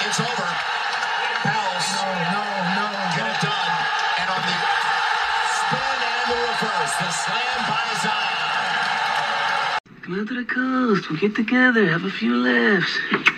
It's over. Pals. No. Get it done. And on the spin and the reverse, the slam by Zion. Come out to the coast. We'll get together. Have a few laughs.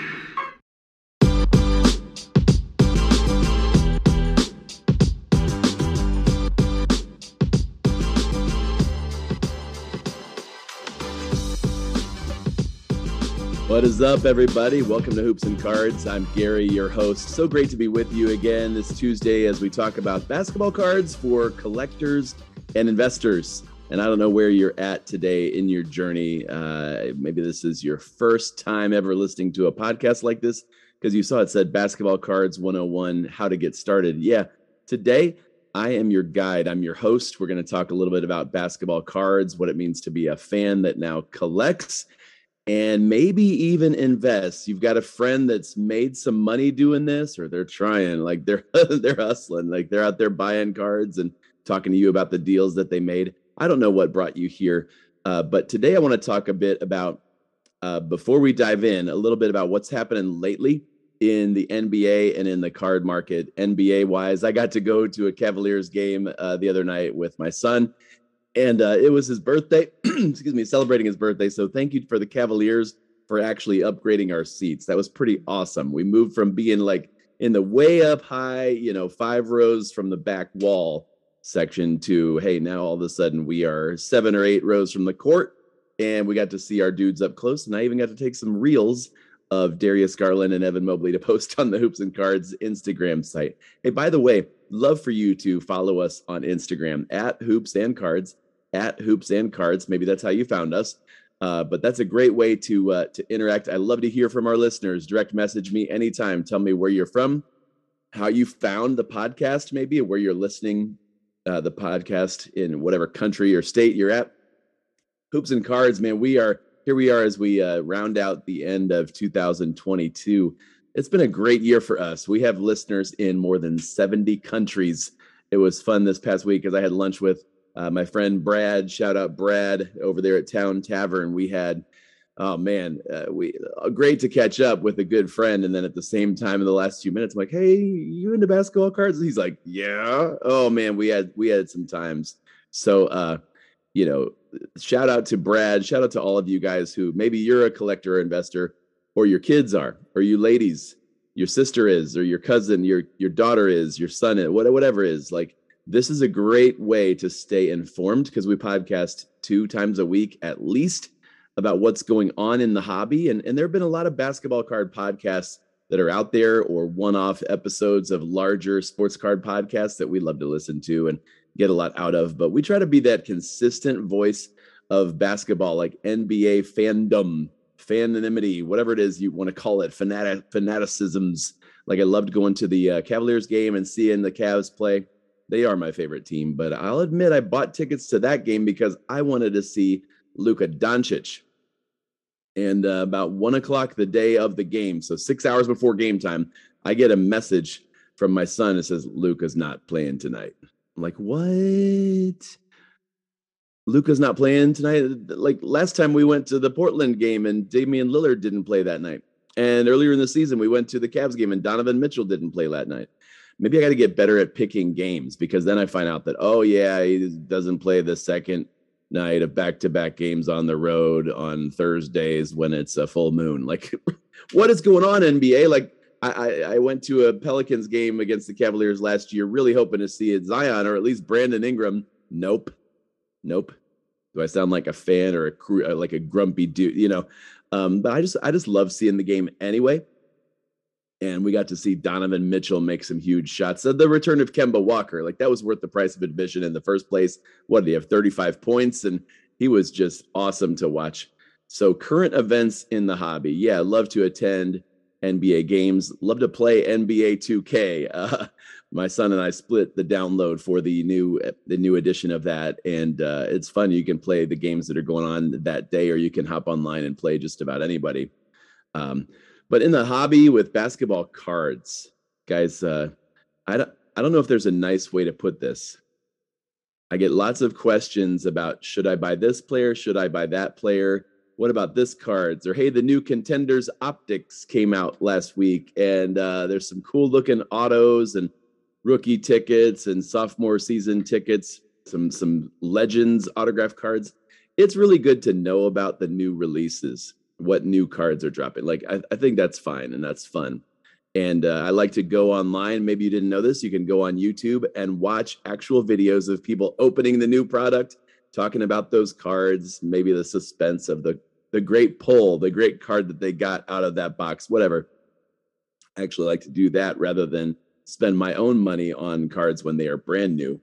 What is up, everybody? Welcome to Hoops and Cards. I'm Gary, your host. So great to be with you again this Tuesday as we talk about basketball cards for collectors and investors. And I don't know where you're at today in your journey. Maybe this is your first time ever listening to a podcast like this because you saw it said Basketball Cards 101, how to get started. Yeah, today I am your guide. I'm your host. We're going to talk a little bit about basketball cards, what it means to be a fan that now collects, and maybe even invest. You've got a friend that's made some money doing this, or they're trying, like they're hustling, like they're out there buying cards and talking to you about the deals that they made. I don't know what brought you here, but today I want to talk a bit about, before we dive in, a little bit about what's happening lately in the NBA and in the card market. NBA wise, I got to go to a Cavaliers game the other night with my son. And it was his birthday, excuse me, celebrating his birthday. So thank you for the Cavaliers for actually upgrading our seats. That was pretty awesome. We moved from being like in the way up high, 5 rows from the back wall section to, hey, now all of a sudden we are 7 or 8 rows from the court. And we got to see our dudes up close. And I even got to take some reels of Darius Garland and Evan Mobley to post on the Hoops and Cards Instagram site. Hey, by the way, love for you to follow us on Instagram at Hoops and Cards, at Hoops and Cards. Maybe that's how you found us. But that's a great way to interact. I love to hear from our listeners. Direct message me anytime. Tell me where you're from, how you found the podcast, maybe, or where you're listening the podcast in whatever country or state you're at. Hoops and Cards, man, here we are as we round out the end of 2022. It's been a great year for us. We have listeners in more than 70 countries. It was fun this past week as I had lunch with my friend Brad. Shout out Brad over there at Town Tavern. We had, great to catch up with a good friend. And then at the same time, in the last few minutes, I'm like, hey, you into basketball cards? He's like, yeah. Oh man, we had some times. So, shout out to Brad. Shout out to all of you guys who maybe you're a collector or investor, or your kids are, or you ladies, your sister is, or your cousin, your daughter is, your son is, whatever is. Like, this is a great way to stay informed because we podcast 2 times a week at least about what's going on in the hobby. And there have been a lot of basketball card podcasts that are out there, or one-off episodes of larger sports card podcasts that we love to listen to and get a lot out of. But we try to be that consistent voice of basketball, like NBA fandom, fanonymity, whatever it is you want to call it, fanaticisms. Like, I loved going to the Cavaliers game and seeing the Cavs play. They are my favorite team, but I'll admit I bought tickets to that game because I wanted to see Luka Doncic. And about 1 o'clock the day of the game, so 6 hours before game time, I get a message from my son that says, Luka's not playing tonight. I'm like, what? Luka's not playing tonight? Like, last time we went to the Portland game and Damian Lillard didn't play that night. And earlier in the season, we went to the Cavs game and Donovan Mitchell didn't play that night. Maybe I got to get better at picking games, because then I find out that, oh yeah, he doesn't play the second night of back-to-back games on the road on Thursdays when it's a full moon. Like, what is going on, NBA? Like, I went to a Pelicans game against the Cavaliers last year, really hoping to see it Zion or at least Brandon Ingram. Nope. Do I sound like a fan or like a grumpy dude? But I just love seeing the game anyway. And we got to see Donovan Mitchell make some huge shots. The return of Kemba Walker, like, that was worth the price of admission in the first place. What did he have? 35 points, and he was just awesome to watch. So, current events in the hobby. Yeah, love to attend NBA games. Love to play NBA 2K. My son and I split the download for the new edition of that, and it's fun. You can play the games that are going on that day, or you can hop online and play just about anybody. But in the hobby with basketball cards, guys, I don't know if there's a nice way to put this. I get lots of questions about, should I buy this player? Should I buy that player? what about this cards? Or, hey, the new Contenders Optics came out last week, and there's some cool looking autos and rookie tickets and sophomore season tickets, some Legends autograph cards. It's really good to know about the new releases, what new cards are dropping. Like, I think that's fine and that's fun. And I like to go online. Maybe you didn't know this. You can go on YouTube and watch actual videos of people opening the new product, talking about those cards, maybe the suspense of the great pull, the great card that they got out of that box, whatever. I actually like to do that rather than spend my own money on cards when they are brand new.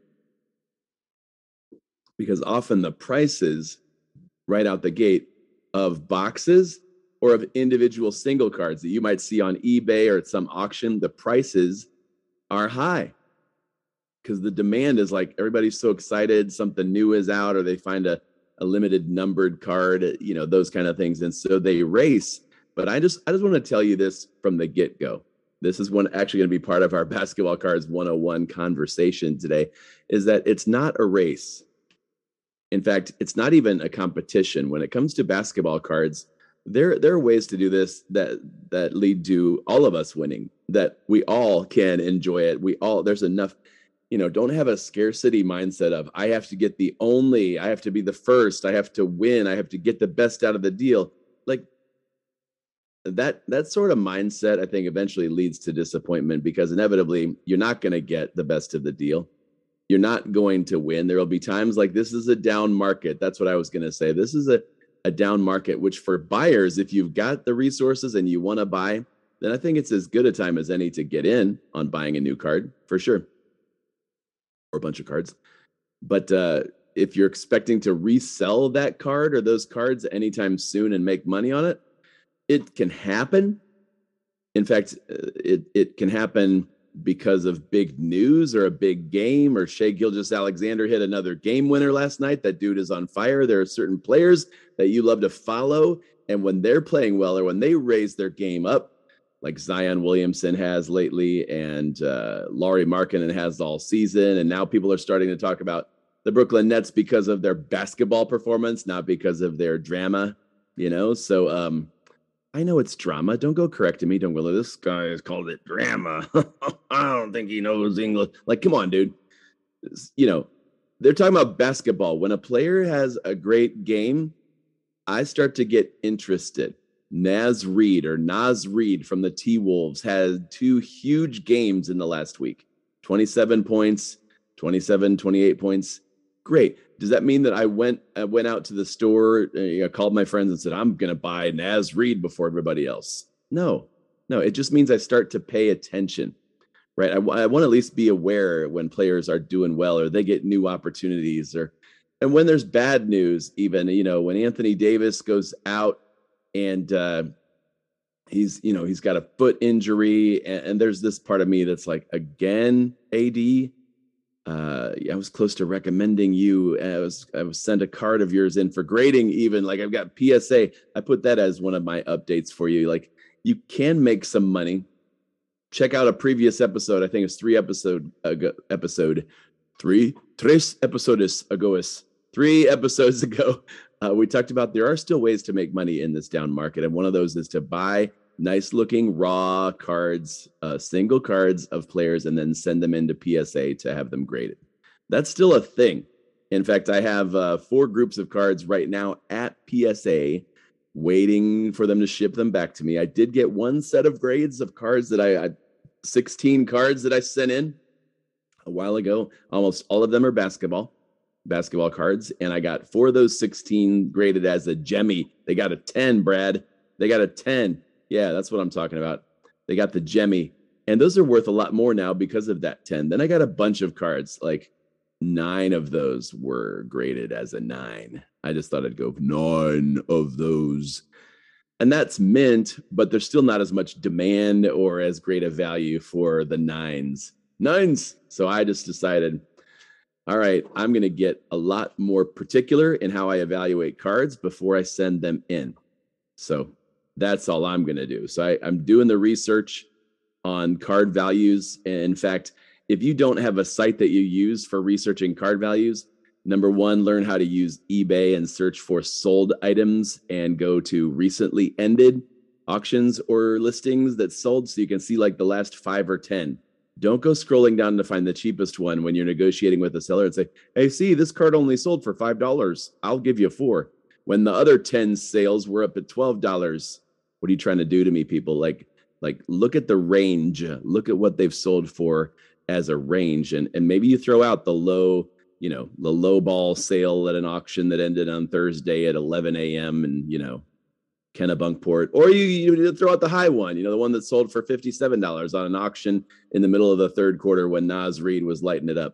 Because often the prices right out the gate of boxes or of individual single cards that you might see on eBay or at some auction, the prices are high because the demand is like everybody's so excited something new is out, or they find a limited numbered card, you know, those kind of things. And so they race. But I just want to tell you this from the get-go. This is actually going to be part of our Basketball Cards 101 conversation today, is that it's not a race. In fact, it's not even a competition. When it comes to basketball cards, there are ways to do this that lead to all of us winning, that we all can enjoy it. There's enough, you know, don't have a scarcity mindset of I have to get I have to be the first, I have to win, I have to get the best out of the deal. Like that sort of mindset, I think eventually leads to disappointment, because inevitably you're not going to get the best of the deal. You're not going to win. There will be times like this is a down market. That's what I was going to say. This is a down market, which for buyers, if you've got the resources and you want to buy, then I think it's as good a time as any to get in on buying a new card for sure, or a bunch of cards. But if you're expecting to resell that card or those cards anytime soon and make money on it, it can happen. In fact, it can happen because of big news or a big game, or Shai Gilgeous-Alexander hit another game winner last night. That dude is on fire. There are certain players that you love to follow, and when they're playing well or when they raise their game up, like Zion Williamson has lately, and Lauri Markkanen has all season, and now people are starting to talk about the Brooklyn Nets because of their basketball performance, not because of their drama, you know? So I know it's drama. Don't go correcting me. Don't go, this guy has called it drama. I don't think he knows English. Like, come on, dude. You know, they're talking about basketball. When a player has a great game, I start to get interested. Naz Reid from the T-Wolves had 2 huge games in the last week. 27 points, 28 points. Great. Does that mean that I went out to the store, called my friends and said, I'm going to buy Naz Reid before everybody else? No, it just means I start to pay attention, right? I want to at least be aware when players are doing well, or they get new opportunities, and when there's bad news, even, you know, when Anthony Davis goes out and he's got a foot injury, and there's this part of me that's like, again, AD, I was close to recommending you. I was sent a card of yours in for grading, even. Like, I've got PSA. I put that as one of my updates for you. Like, you can make some money. Check out a previous episode. I think it's 3 episodes ago. 3 episodes ago. We talked about there are still ways to make money in this down market. And one of those is to buy nice looking raw cards, single cards of players, and then send them into PSA to have them graded. That's still a thing. In fact, I have 4 groups of cards right now at PSA waiting for them to ship them back to me. I did get 1 set of grades of cards that I 16 cards that I sent in a while ago. Almost all of them are basketball cards. And I got 4 of those 16 graded as a Gemmy. They got a 10, Brad. They got a 10. Yeah, that's what I'm talking about. They got the Gemmy, and those are worth a lot more now because of that 10. Then I got a bunch of cards, like 9 of those were graded as a 9. I just thought I'd go 9 of those. And that's mint, but there's still not as much demand or as great a value for the 9s. So I just decided, all right, I'm going to get a lot more particular in how I evaluate cards before I send them in. So that's all I'm going to do. So I'm doing the research on card values. And in fact, if you don't have a site that you use for researching card values, Number one, learn how to use eBay and search for sold items and go to recently ended auctions or listings that sold so you can see like the last 5 or 10. Don't go scrolling down to find the cheapest one when you're negotiating with a seller and say, hey, see, this card only sold for $5. I'll give you 4. When the other 10 sales were up at $12. What are you trying to do to me, people? Like look at the range. Look at what they've sold for as a range. And maybe you throw out the low ball sale at an auction that ended on Thursday at 11 a.m. and, Kennebunkport, or you throw out the high one, the one that sold for $57 on an auction in the middle of the third quarter when Naz Reid was lighting it up.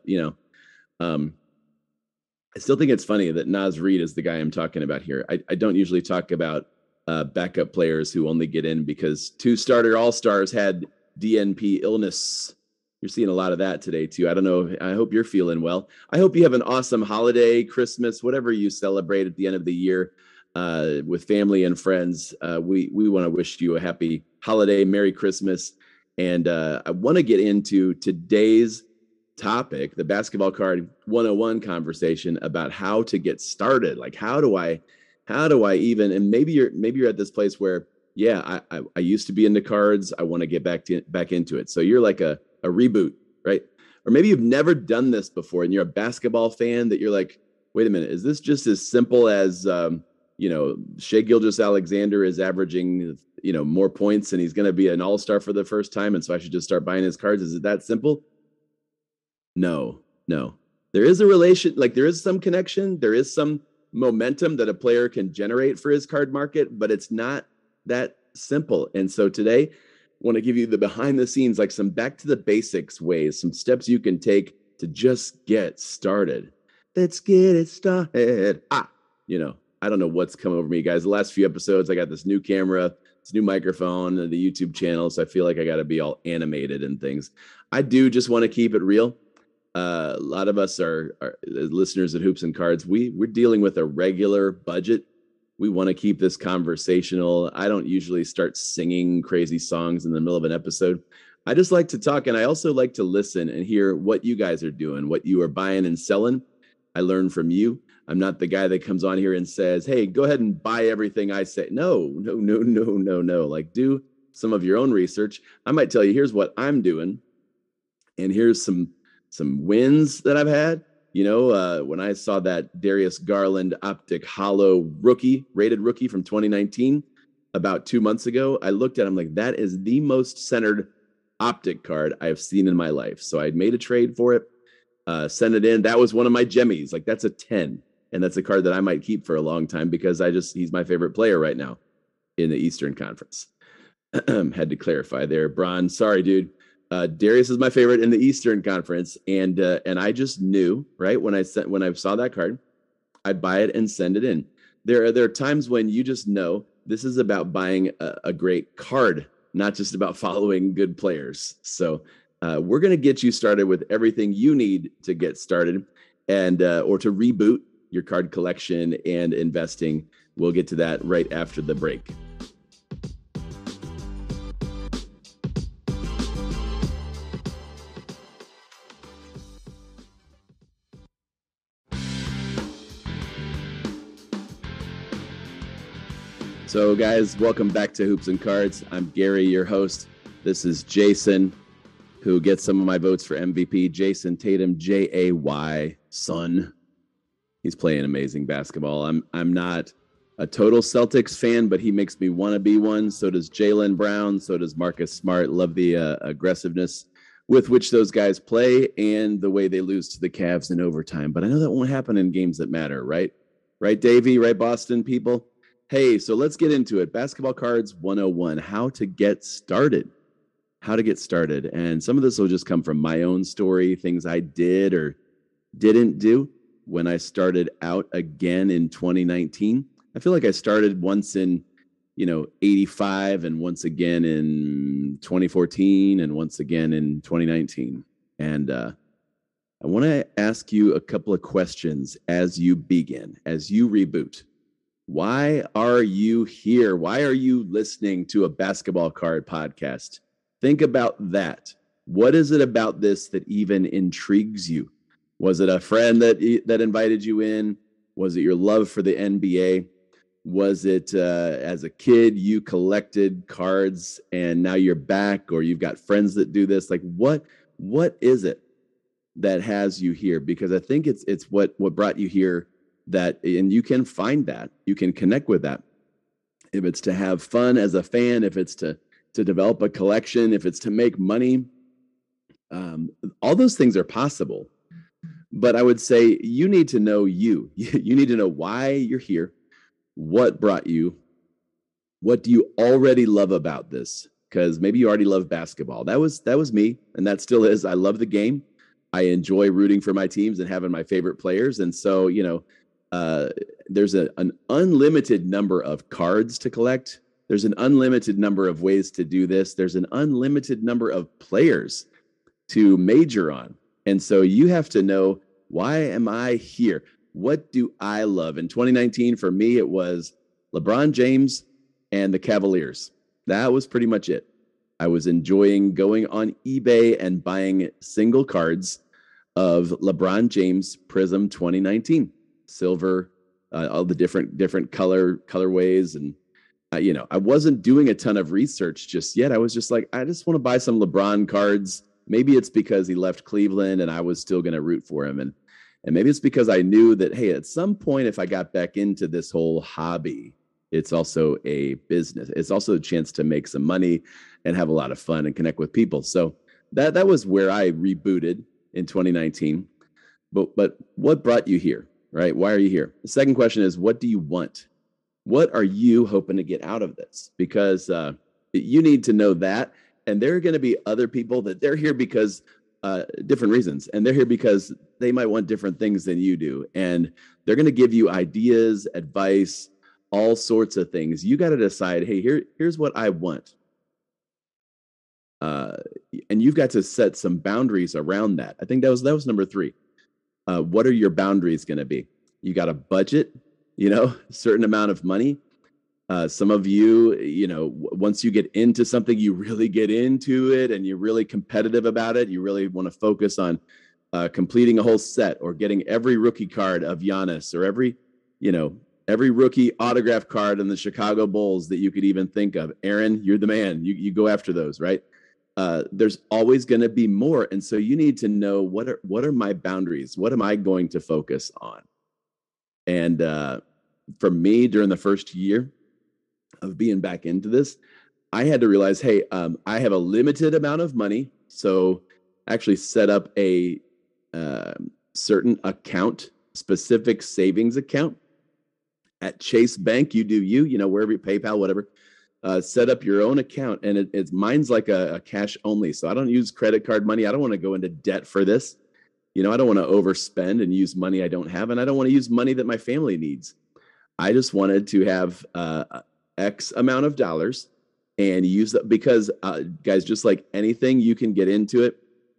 I still think it's funny that Naz Reid is the guy I'm talking about here. I don't usually talk about backup players who only get in because 2 starter all-stars had DNP illness. You're seeing a lot of that today too. I don't know. I hope you're feeling well. I hope you have an awesome holiday, Christmas, whatever you celebrate at the end of the year with family and friends. We want to wish you a happy holiday, Merry Christmas. And I want to get into today's topic, the Basketball Card 101 conversation about how to get started. Like, how do I even, and maybe you're at this place where, yeah, I used to be into cards. I want to get back into it. So you're like a reboot, right? Or maybe you've never done this before and you're a basketball fan that you're like, wait a minute, is this just as simple as, Shai Gilgeous-Alexander is averaging, more points and he's going to be an all-star for the first time. And so I should just start buying his cards. Is it that simple? No. There is a relation, like there is some connection. There is some momentum that a player can generate for his card market, but it's not that simple. And so today I want to give you the behind the scenes, like some back to the basics ways, some steps you can take to just get started. Let's get it started. I don't know what's come over me, guys. The last few episodes, I got this new camera, this new microphone, and the YouTube channel. So I feel like I got to be all animated and things. I do just want to keep it real. A lot of us are listeners at Hoops and Cards. We're dealing with a regular budget. We want to keep this conversational. I don't usually start singing crazy songs in the middle of an episode. I just like to talk, and I also like to listen and hear what you guys are doing, what you are buying and selling. I learn from you. I'm not the guy that comes on here and says, hey, go ahead and buy everything I say. No. Like, do some of your own research. I might tell you, here's what I'm doing. And here's some wins that I've had. When I saw that Darius Garland Optic Hollow rated rookie from 2019 about 2 months ago, I looked at him like, that is the most centered Optic card I've seen in my life. So I made a trade for it, sent it in. That was one of my jemmies. Like, that's a 10. And that's a card that I might keep for a long time because he's my favorite player right now in the Eastern Conference. Had to clarify there. Bron, sorry, dude. Darius is my favorite in the Eastern Conference. And I just knew, right, when I saw that card, I'd buy it and send it in. There are times when you just know this is about buying a great card, not just about following good players. So we're going to get you started with everything you need to get started and or to reboot your card collection and investing. We'll get to that right after the break. So guys, welcome back to Hoops and Cards. I'm Gary, your host. This is Jason, who gets some of my votes for MVP. Jason Tatum, Jay, son. He's playing amazing basketball. I'm not a total Celtics fan, but he makes me want to be one. So does Jaylen Brown. So does Marcus Smart. Love the aggressiveness with which those guys play and the way they lose to the Cavs in overtime. But I know that won't happen in games that matter, right? Right, Davey? Right, Boston people? Hey, so let's get into it. Basketball Cards 101, how to get started. And some of this will just come from my own story, things I did or didn't do when I started out again in 2019. I feel like I started once in, 85 and once again in 2014 and once again in 2019. And I want to ask you a couple of questions as you begin, as you reboot. Why are you here? Why are you listening to a Basketball Card podcast? Think about that. What is it about this that even intrigues you? Was it a friend that invited you in? Was it your love for the NBA? Was it as a kid you collected cards and now you're back, or you've got friends that do this? Like what is it that has you here? Because I think it's what brought you here, that, and you can find that, you can connect with that. If it's to have fun as a fan, if it's to develop a collection, if it's to make money, all those things are possible. But I would say you need to know you need to know why you're here, what brought you, what do you already love about this? Because maybe you already love basketball. That was me, and that still is. I love the game. I enjoy rooting for my teams and having my favorite players. And so, there's an unlimited number of cards to collect. There's an unlimited number of ways to do this. There's an unlimited number of players to major on. And so you have to know, why am I here? What do I love? In 2019, for me, it was LeBron James and the Cavaliers. That was pretty much it. I was enjoying going on eBay and buying single cards of LeBron James Prism 2019, silver, all the different colorways. And, I wasn't doing a ton of research just yet. I was just like, I just want to buy some LeBron cards. Maybe it's because he left Cleveland and I was still going to root for him. And maybe it's because I knew that, hey, at some point, if I got back into this whole hobby, it's also a business. It's also a chance to make some money and have a lot of fun and connect with people. So that was where I rebooted in 2019. But what brought you here, right? Why are you here? The second question is, what do you want? What are you hoping to get out of this? Because you need to know that. And there are going to be other people that they're here because different reasons. And they're here because they might want different things than you do. And they're going to give you ideas, advice, all sorts of things. You got to decide, hey, here's what I want. And you've got to set some boundaries around that. I think that was number 3. What are your boundaries going to be? You got a budget, a certain amount of money. Some of you, once you get into something, you really get into it and you're really competitive about it. You really want to focus on completing a whole set or getting every rookie card of Giannis or every rookie autograph card in the Chicago Bulls that you could even think of. Aaron, you're the man. You go after those, right? There's always going to be more. And so you need to know, what are my boundaries? What am I going to focus on? And for me, during the first year of being back into this, I had to realize, hey, I have a limited amount of money. So actually set up a certain account, specific savings account at Chase Bank. You do wherever, PayPal, whatever. Set up your own account, and mine's like a cash only. So I don't use credit card money. I don't want to go into debt for this. I don't want to overspend and use money I don't have, and I don't want to use money that my family needs. I just wanted to have X amount of dollars and use that, because guys, just like anything, you can get into it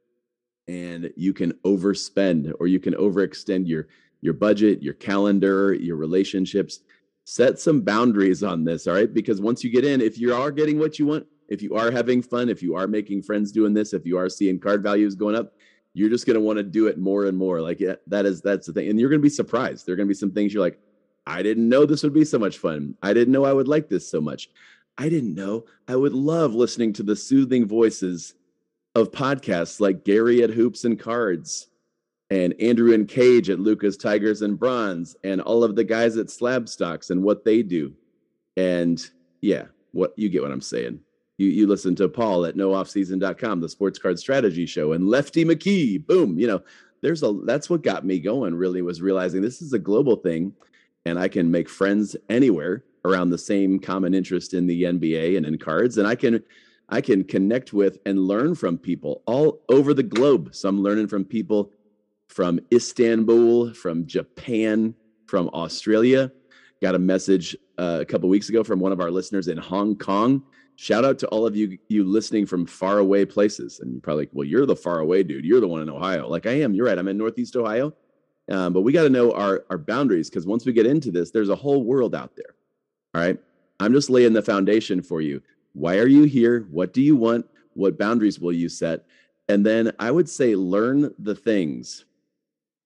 and you can overspend, or you can overextend your budget, your calendar, your relationships. Set some boundaries on this, all right? Because once you get in, if you are getting what you want, if you are having fun, if you are making friends doing this, if you are seeing card values going up, you're just going to want to do it more and more. Like, yeah, that's the thing. And you're going to be surprised. There are going to be some things you're like, I didn't know this would be so much fun. I didn't know I would like this so much. I didn't know I would love listening to the soothing voices of podcasts like Gary at Hoops and Cards, and Andrew and Cage at Lucas Tigers and Bronze, and all of the guys at Slab Stocks and what they do. And yeah, you get what I'm saying. You listen to Paul at nooffseason.com, the sports card strategy show, and Lefty McKee, boom. That's what got me going, really, was realizing this is a global thing and I can make friends anywhere around the same common interest in the NBA and in cards. And I can connect with and learn from people all over the globe. So I'm learning from people from Istanbul, from Japan, from Australia. Got a message a couple of weeks ago from one of our listeners in Hong Kong. Shout out to all of you listening from far away places. And you're probably like, well, you're the far away dude. You're the one in Ohio. Like, I am. You're right. I'm in Northeast Ohio. But we got to know our boundaries, because once we get into this, there's a whole world out there. All right. I'm just laying the foundation for you. Why are you here? What do you want? What boundaries will you set? And then I would say learn the things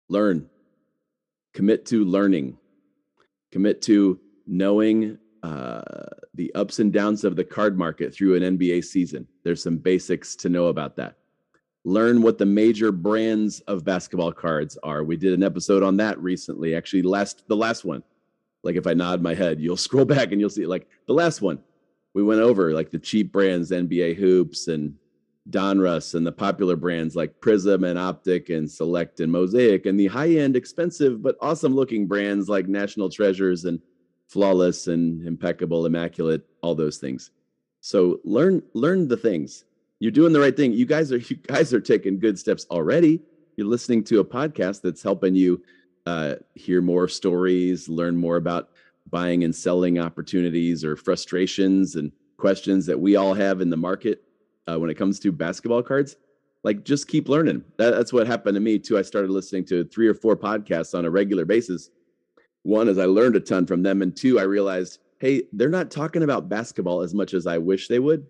Learn. Commit to learning. Commit to knowing the ups and downs of the card market through an NBA season. There's some basics to know about that. Learn what the major brands of basketball cards are. We did an episode on that recently. Actually, the last one. Like if I nod my head, you'll scroll back and you'll see like the last one. We went over like the cheap brands, NBA Hoops and Donruss, and the popular brands like Prism and Optic and Select and Mosaic, and the high-end, expensive but awesome-looking brands like National Treasures and Flawless and Impeccable, Immaculate, all those things. So learn the things. You're doing the right thing. You guys are taking good steps already. You're listening to a podcast that's helping you hear more stories, learn more about buying and selling opportunities or frustrations and questions that we all have in the market when it comes to basketball cards. Like, just keep learning. That's what happened to me too. I started listening to 3 or 4 podcasts on a regular basis. One is I learned a ton from them, and 2, I realized, hey, they're not talking about basketball as much as I wish they would.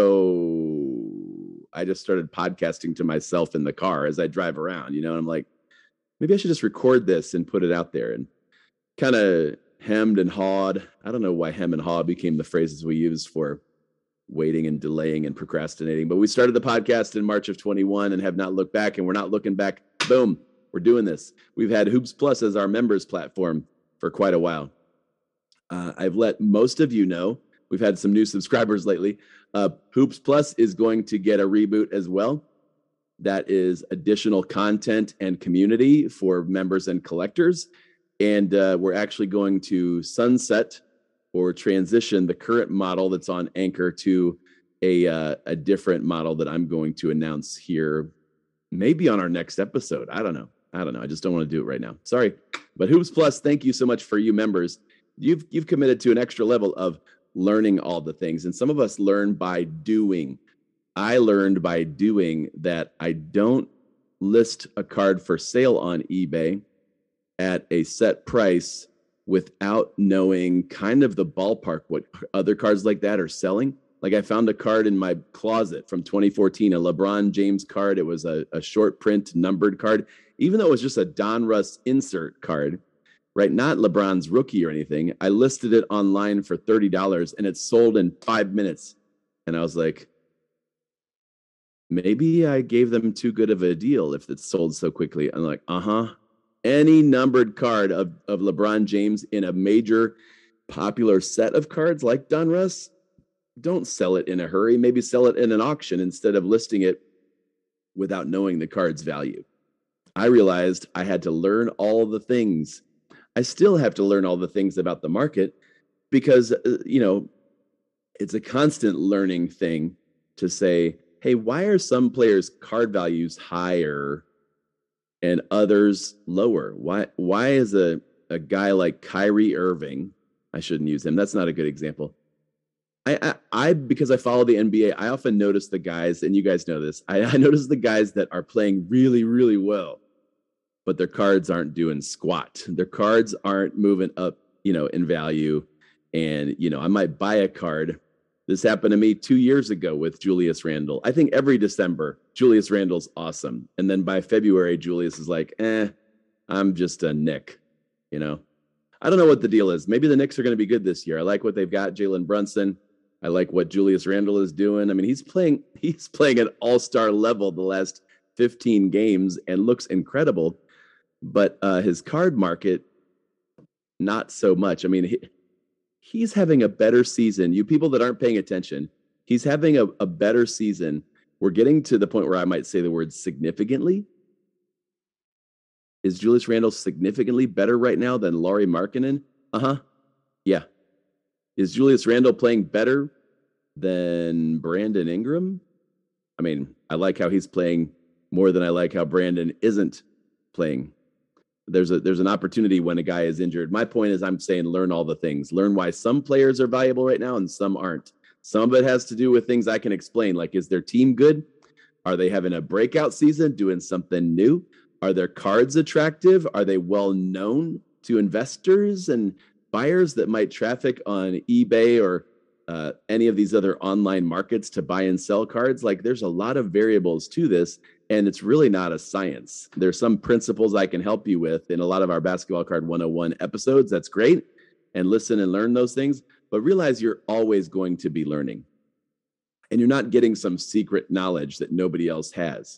So I just started podcasting to myself in the car as I drive around, and I'm like, maybe I should just record this and put it out there, and kind of hemmed and hawed. I don't know why hem and haw became the phrases we use for waiting and delaying and procrastinating, but we started the podcast in March of 21 and have not looked back, and we're not looking back. Boom, we're doing this. We've had Hoops Plus as our members platform for quite a while. I've let most of you know, we've had some new subscribers lately. Hoops Plus is going to get a reboot as well. That is additional content and community for members and collectors. And we're actually going to sunset or transition the current model that's on Anchor to a different model that I'm going to announce here, maybe on our next episode. I don't know. I just don't want to do it right now. Sorry. But Hoops Plus, thank you so much for you members. You've committed to an extra level of learning all the things. And some of us learn by doing. I learned by doing that I don't list a card for sale on eBay at a set price without knowing kind of the ballpark what other cards like that are selling. Like, I found a card in my closet from 2014, a LeBron James card. It was a short print numbered card, even though it was just a Donruss insert card, right? Not LeBron's rookie or anything. I listed it online for $30 and it sold in 5 minutes. And I was like, maybe I gave them too good of a deal if it sold so quickly. I'm like, any numbered card of LeBron James in a major popular set of cards like Donruss, don't sell it in a hurry. Maybe sell it in an auction instead of listing it without knowing the card's value. I realized I had to learn all the things. I still have to learn all the things about the market because, it's a constant learning thing to say, hey, why are some players' card values higher and others lower? Why is a guy like Kyrie Irving, I shouldn't use him, that's not a good example. I because I follow the NBA, I often notice the guys, and you guys know this, I notice the guys that are playing really, really well, but their cards aren't doing squat. Their cards aren't moving up, in value. And, I might buy a card. This happened to me 2 years ago with Julius Randle. I think every December, Julius Randle's awesome. And then by February, Julius is like, I'm just a Knick, I don't know what the deal is. Maybe the Knicks are going to be good this year. I like what they've got, Jalen Brunson. I like what Julius Randle is doing. I mean, he's playing at all-star level the last 15 games and looks incredible. But his card market, not so much. I mean, he's having a better season. You people that aren't paying attention, he's having a better season. We're getting to the point where I might say the word significantly. Is Julius Randle significantly better right now than Lauri Markkanen? Yeah. Is Julius Randle playing better than Brandon Ingram? I mean, I like how he's playing more than I like how Brandon isn't playing. There's an opportunity when a guy is injured. My point is, I'm saying learn all the things. Learn why some players are valuable right now and some aren't. Some of it has to do with things I can explain, like, is their team good? Are they having a breakout season, doing something new? Are their cards attractive? Are they well known to investors and buyers that might traffic on eBay or any of these other online markets to buy and sell cards. Like there's a lot of variables to this, and it's really not a science. There's some principles I can help you with in a lot of our Basketball Card 101 episodes. That's great. And listen and learn those things, but realize you're always going to be learning. And you're not getting some secret knowledge that nobody else has.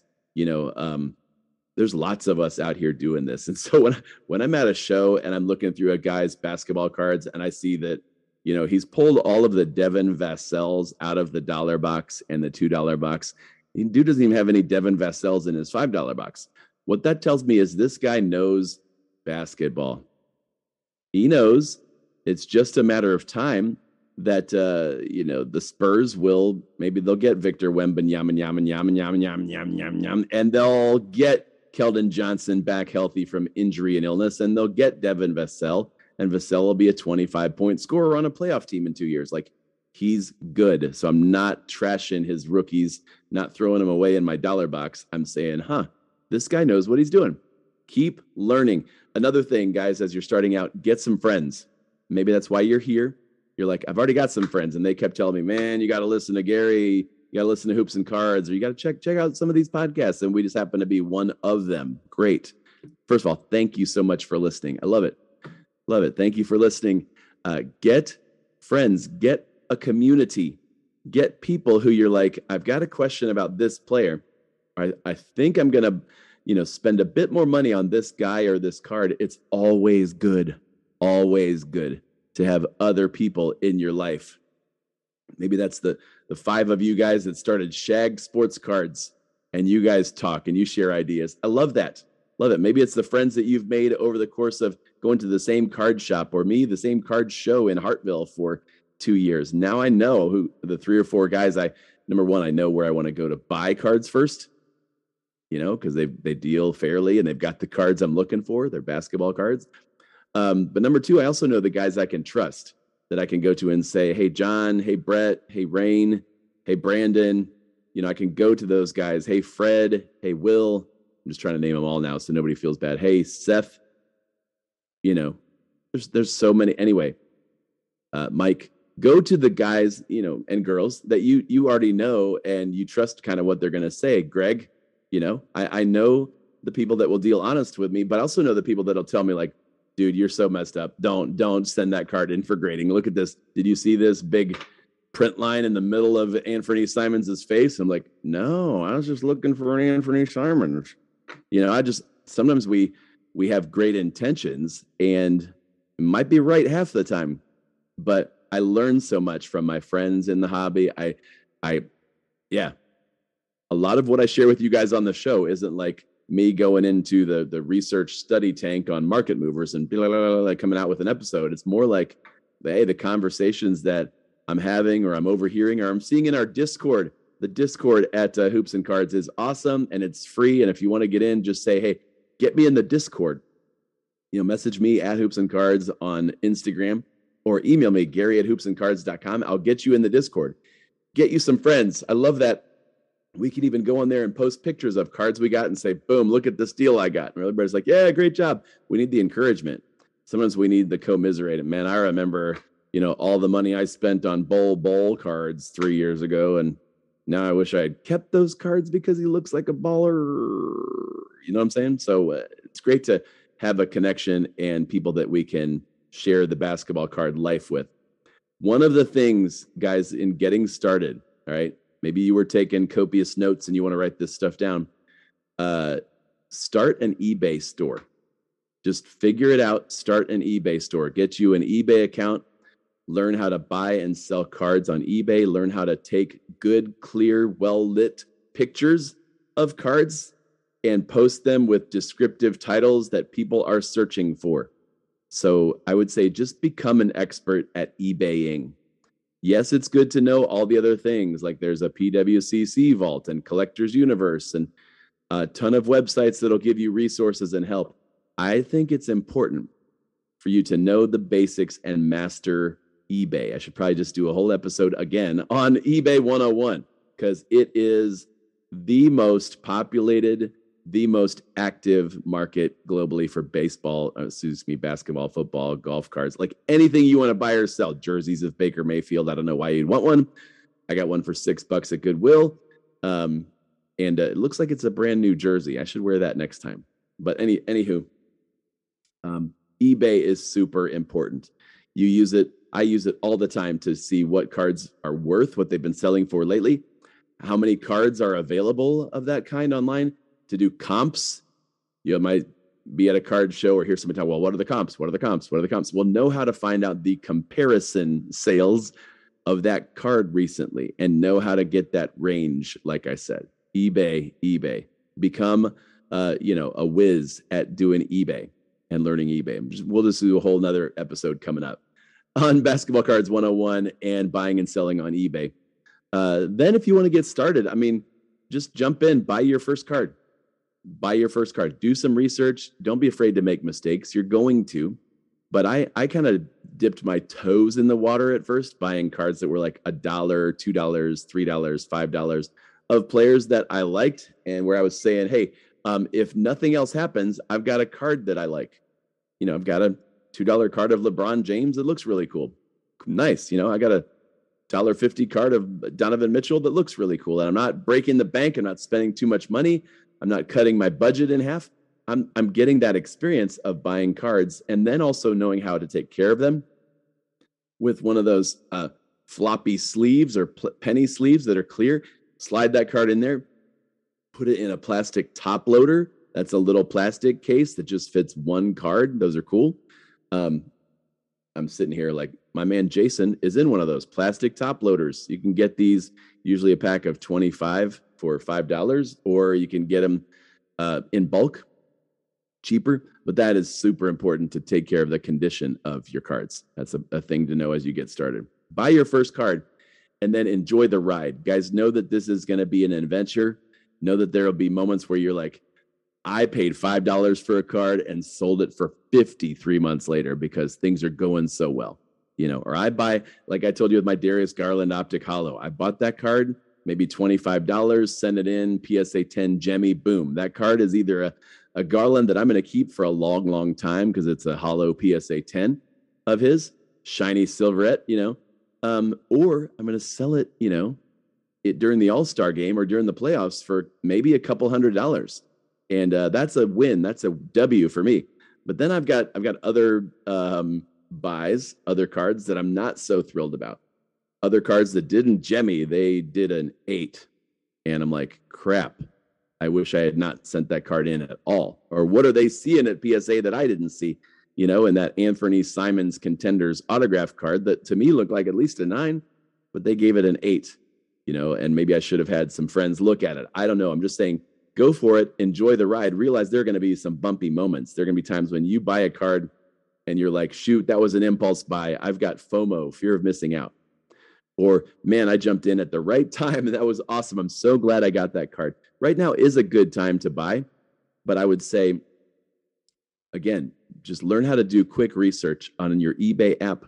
There's lots of us out here doing this. And so when I'm at a show and I'm looking through a guy's basketball cards and I see that, he's pulled all of the Devin Vassell's out of the $1 box and the $2 box. The dude doesn't even have any Devin Vassell's in his $5 box. What that tells me is this guy knows basketball. He knows it's just a matter of time that, the Spurs they'll get Victor Wembanyama, and they'll get Keldon Johnson back healthy from injury and illness, and they'll get Devin Vassell, and Vassell will be a 25-point scorer on a playoff team in 2 years. Like, he's good. So I'm not trashing his rookies, not throwing them away in my $1 box. I'm saying, this guy knows what he's doing. Keep learning. Another thing, guys, as you're starting out, get some friends. Maybe that's why you're here. You're like, I've already got some friends, and they kept telling me, man, you got to listen to Gary. You got to listen to Hoops and Cards, or you got to check out some of these podcasts. And we just happen to be one of them. Great. First of all, thank you so much for listening. I love it. Love it. Thank you for listening. Get friends, get a community, get people who you're like, I've got a question about this player. I think I'm going to, spend a bit more money on this guy or this card. It's always good to have other people in your life. Maybe that's the 5 of you guys that started Shag Sports Cards, and you guys talk and you share ideas. I love that. Love it. Maybe it's the friends that you've made over the course of going to the same card shop, or me, the same card show in Hartville for 2 years. Now I know who the 3 or 4 guys number one, I know where I want to go to buy cards first, because they deal fairly and they've got the cards I'm looking for. They're basketball cards. But number 2, I also know the guys I can trust, that I can go to and say, hey, John, hey, Brett, hey, Rain, hey, Brandon. I can go to those guys. Hey, Fred, hey, Will. I'm just trying to name them all now so nobody feels bad. Hey, Seth. There's so many. Anyway, Mike, go to the guys, and girls that you already know and you trust kind of what they're going to say. Greg, I know the people that will deal honest with me, but I also know the people that'll tell me like, dude, you're so messed up. Don't send that card in for grading. Look at this. Did you see this big print line in the middle of Anthony Simons' face? I'm like, no, I was just looking for Anthony Simons. Sometimes we have great intentions and it might be right half the time, but I learned so much from my friends in the hobby. A lot of what I share with you guys on the show isn't like me going into the research study tank on market movers and coming out with an episode. It's more like, hey, the conversations that I'm having or I'm overhearing or I'm seeing in our Discord. The Discord at Hoops and Cards is awesome and it's free. And if you want to get in, just say, hey, get me in the Discord. Message me at Hoops and Cards on Instagram or email me, Gary@hoopsandcards.com. I'll get you in the Discord. Get you some friends. I love that. We can even go on there and post pictures of cards we got and say, boom, look at this deal I got. And everybody's like, yeah, great job. We need the encouragement. Sometimes we need the commiserated. Man, I remember, all the money I spent on bowl cards 3 years ago. And now I wish I had kept those cards because he looks like a baller. You know what I'm saying? So it's great to have a connection and people that we can share the basketball card life with. One of the things, guys, in getting started, all right, maybe you were taking copious notes and you want to write this stuff down. Start an eBay store. Just figure it out. Start an eBay store. Get you an eBay account. Learn how to buy and sell cards on eBay. Learn how to take good, clear, well-lit pictures of cards and post them with descriptive titles that people are searching for. So I would say just become an expert at eBaying. Yes, it's good to know all the other things, like there's a PWCC vault and Collector's Universe and a ton of websites that'll give you resources and help. I think it's important for you to know the basics and master eBay. I should probably just do a whole episode again on eBay 101 because it is the most populated the most active market globally for basketball, football, golf cards, like anything you want to buy or sell. Jerseys of Baker Mayfield. I don't know why you'd want one. I got one for $6 at Goodwill. And it looks like it's a brand new jersey. I should wear that next time. But anywho, eBay is super important. You use it. I use it all the time to see what cards are worth, what they've been selling for lately, how many cards are available of that kind online, to do comps. You might be at a card show or hear somebody talk, well, what are the comps? What are the comps? What are the comps? Well, know how to find out the comparison sales of that card recently and know how to get that range. Like I said, eBay, become, a whiz at doing eBay and learning eBay. We'll just do a whole nother episode coming up on Basketball Cards 101 and buying and selling on eBay. Then if you want to get started, just jump in, buy your first card, do some research. Don't be afraid to make mistakes. You're going to, but I kind of dipped my toes in the water at first, buying cards that were like $1, $2, $3, $5 of players that I liked. And where I was saying, hey, if nothing else happens, I've got a card that I like. I've got a $2 card of LeBron James that looks really cool. Nice. I got a $1.50 card of Donovan Mitchell that looks really cool. And I'm not breaking the bank. I'm not spending too much money. I'm not cutting my budget in half. I'm getting that experience of buying cards and then also knowing how to take care of them with one of those floppy sleeves or penny sleeves that are clear. Slide that card in there, put it in a plastic top loader. That's a little plastic case that just fits one card. Those are cool. I'm sitting here like my man Jason is in one of those plastic top loaders. You can get these, usually a pack of 25 for $5, or you can get them in bulk, cheaper. But that is super important to take care of the condition of your cards. That's a thing to know as you get started. Buy your first card and then enjoy the ride. Guys, know that this is going to be an adventure. Know that there will be moments where you're like, I paid $5 for a card and sold it for $50 3 months later because things are going so well, or I buy, like I told you with my Darius Garland Optic Holo, I bought that card, maybe $25, send it in, PSA 10 Jemmy, boom. That card is either a Garland that I'm going to keep for a long, long time because it's a Holo PSA 10 of his, shiny silverette, or I'm going to sell it, during the All-Star game or during the playoffs for maybe a couple $100. And that's a win. That's a W for me. But then I've got other buys, other cards that I'm not so thrilled about. Other cards that didn't Jemmy, they did an 8. And I'm like, crap. I wish I had not sent that card in at all. Or what are they seeing at PSA that I didn't see? And that Anthony Simons Contenders autograph card that to me looked like at least a 9, but they gave it an 8. And maybe I should have had some friends look at it. I don't know. I'm just saying, go for it. Enjoy the ride. Realize there are going to be some bumpy moments. There are going to be times when you buy a card and you're like, shoot, that was an impulse buy. I've got FOMO, fear of missing out. Or, man, I jumped in at the right time and that was awesome. I'm so glad I got that card. Right now is a good time to buy. But I would say, again, just learn how to do quick research on your eBay app,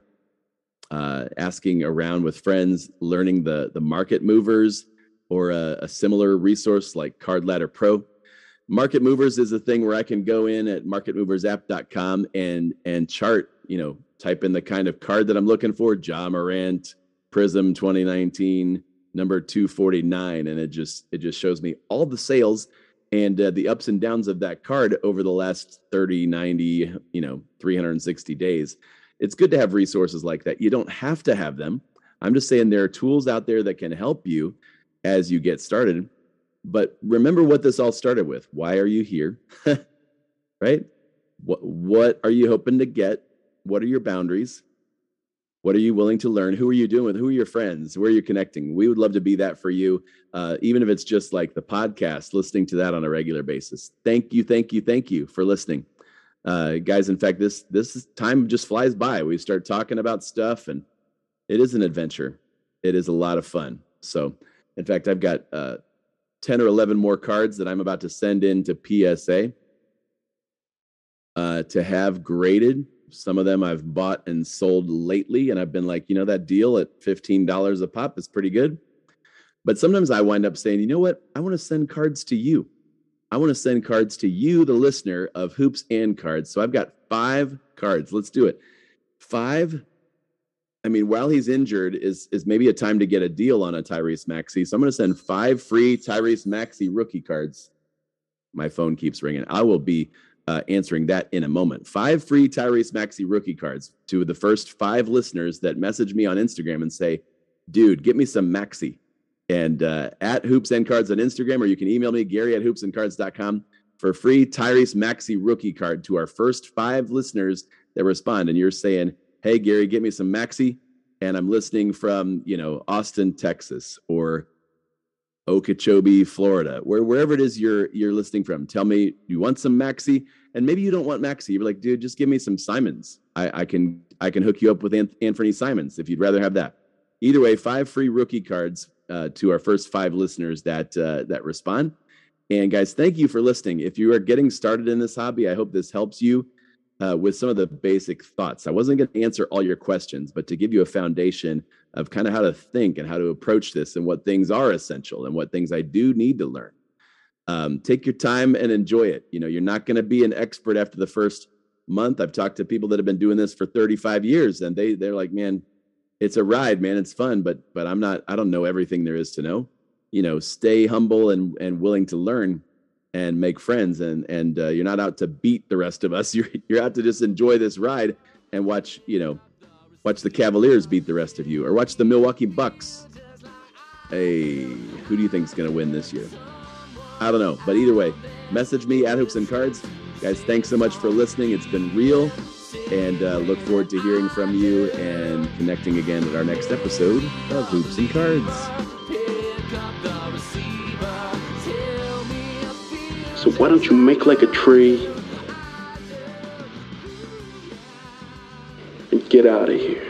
asking around with friends, learning the market movers, or a similar resource like Card Ladder Pro. Market Movers is a thing where I can go in at marketmoversapp.com and chart, type in the kind of card that I'm looking for, Ja Morant, Prism 2019, number 249. And it just shows me all the sales and the ups and downs of that card over the last 30, 90, 360 days. It's good to have resources like that. You don't have to have them. I'm just saying there are tools out there that can help you as you get started. But remember what this all started with. Why are you here? Right? What are you hoping to get? What are your boundaries? What are you willing to learn? Who are you doing with? Who are your friends? Where are you connecting? We would love to be that for you, even if it's just like the podcast, listening to that on a regular basis. Thank you for listening. Guys, in fact, this time just flies by. We start talking about stuff, and it is an adventure. It is a lot of fun. So, in fact, I've got 10 or 11 more cards that I'm about to send in to PSA to have graded. Some of them I've bought and sold lately, and I've been like, that deal at $15 a pop is pretty good. But sometimes I wind up saying, you know what? I want to send cards to you. I want to send cards to you, the listener of Hoops and Cards. So I've got 5 cards. Let's do it. 5. I mean, while he's injured is maybe a time to get a deal on a Tyrese Maxey. So I'm going to send 5 free Tyrese Maxey rookie cards. My phone keeps ringing. I will be answering that in a moment. 5 free Tyrese Maxey rookie cards to the first 5 listeners that message me on Instagram and say, dude, get me some Maxey. And at Hoops and Cards on Instagram, or you can email me, Gary@hoopsandcards.com, for free Tyrese Maxey rookie card to our first 5 listeners that respond. And you're saying, hey, Gary, get me some Maxey. And I'm listening from, Austin, Texas, or Okeechobee, Florida, wherever it is you're listening from. Tell me you want some Maxey, and maybe you don't want Maxey. You're like, dude, just give me some Simons. I can hook you up with Anthony Simons if you'd rather have that. Either way, 5 free rookie cards to our first 5 listeners that respond. And guys, thank you for listening. If you are getting started in this hobby, I hope this helps you with some of the basic thoughts. I wasn't going to answer all your questions, but to give you a foundation of kind of how to think and how to approach this and what things are essential and what things I do need to learn. Take your time and enjoy it. You're not going to be an expert after the first month. I've talked to people that have been doing this for 35 years, and they're like, man, it's a ride, man. It's fun, but I don't know everything there is to know. Stay humble and willing to learn and make friends. And you're not out to beat the rest of us. You're out to just enjoy this ride and watch the Cavaliers beat the rest of you, or watch the Milwaukee Bucks. Hey, who do you think is going to win this year? I don't know. But either way, message me at Hoops and Cards. Guys, thanks so much for listening. It's been real. And look forward to hearing from you and connecting again at our next episode of Hoops and Cards. So why don't you make like a tree and get out of here?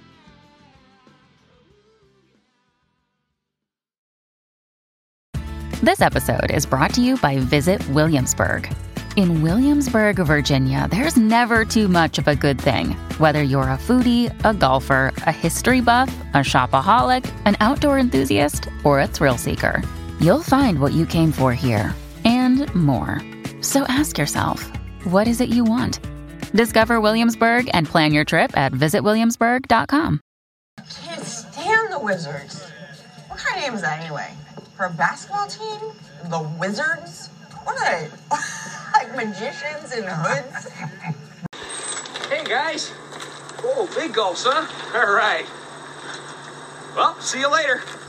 This episode is brought to you by Visit Williamsburg. In Williamsburg, Virginia, there's never too much of a good thing. Whether you're a foodie, a golfer, a history buff, a shopaholic, an outdoor enthusiast, or a thrill seeker, you'll find what you came for here and more. So ask yourself, what is it you want? Discover Williamsburg and plan your trip at visitwilliamsburg.com. Can't stand the Wizards. What kind of name is that anyway? For a basketball team? The Wizards? What are they? Like magicians in hoods? Hey, guys. Oh, big gulps, huh? All right. Well, see you later.